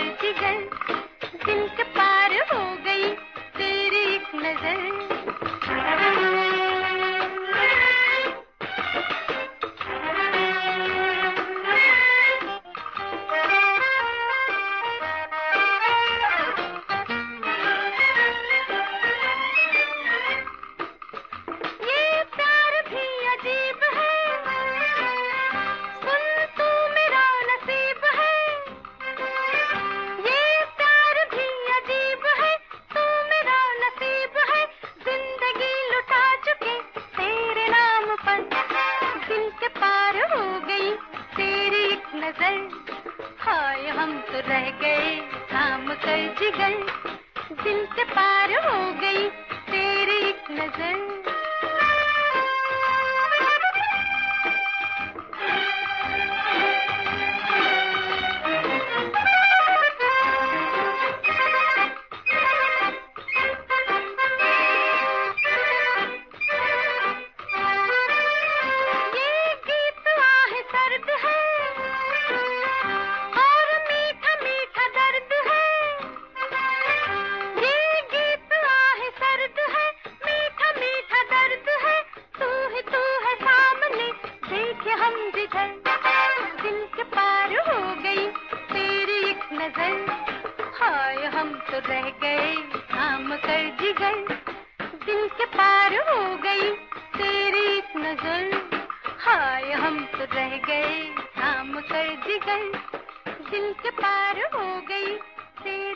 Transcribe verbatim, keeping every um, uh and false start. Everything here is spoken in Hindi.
जिगर, दिल के पार हो गई तेरी एक नजर। हाय हम तो रह गए थाम कर जिगर, दिल के पार हो गई तेरी एक नजर। दिल के पार हो गई तेरी एक नजर, हाय हम तो रह गए थाम कर जिगर, दिल के पार हो गई तेरी एक नजर। हाय हम तो रह गए थाम कर जिगर, दिल के पार हो गई तेरी